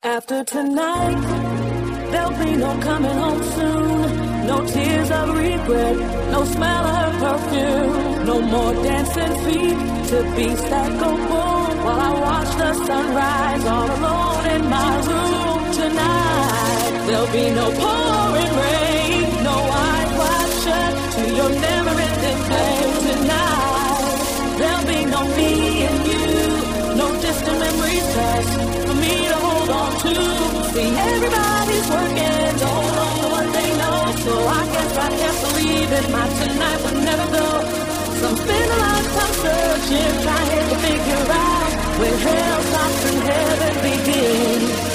After tonight, there'll be no coming home soon. No tears of regret, no smell of her perfume. No more dancing feet to beats that go boom. While I watch the sunrise all alone in my room. Tonight, there'll be no pouring rain, no eyes wide shut to your never-ending flame. Tonight, there'll be no me and you, no distant memories past for me to hold on to. See, everybody's working to hold on to what they know, so I guess I can't believe that my tonight would never go. Some spend a lifetime searching, trying to figure out when hell stops and heaven begins.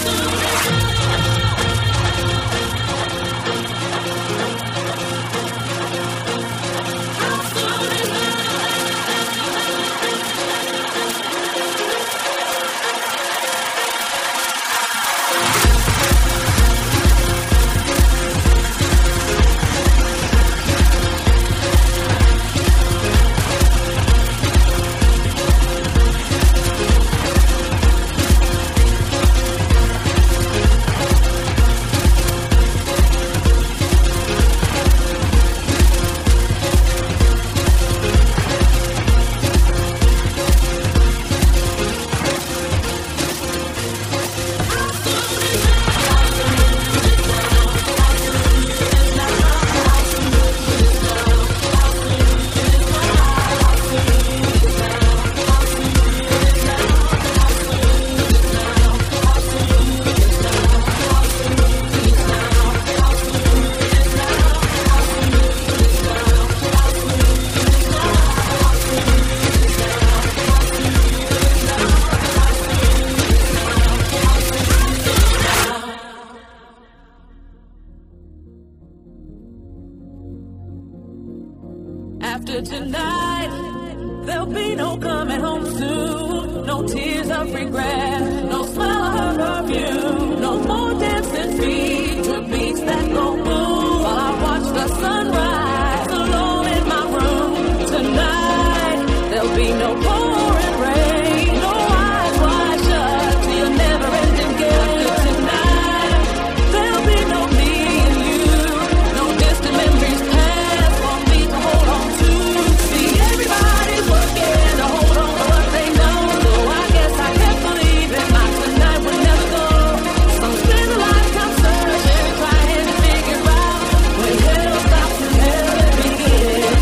After tonight, there'll be no coming home soon. No tears of regret, no smell of her perfume. No more dancing feet to beats that go boom. While I watch the sunrise alone in my room. Tonight, there'll be no pouring rain, no eyes wide shut to your never-ending game. After tonight, there'll be no me and you, no distant memories past for me to hold on to. See, everybody's working to hold on to what they know, so I guess I can't believe it. My tonight would never go. Some spend a lifetime searching, trying to figure out when hell stops and heaven begins.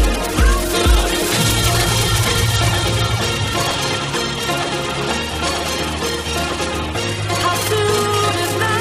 How soon is now?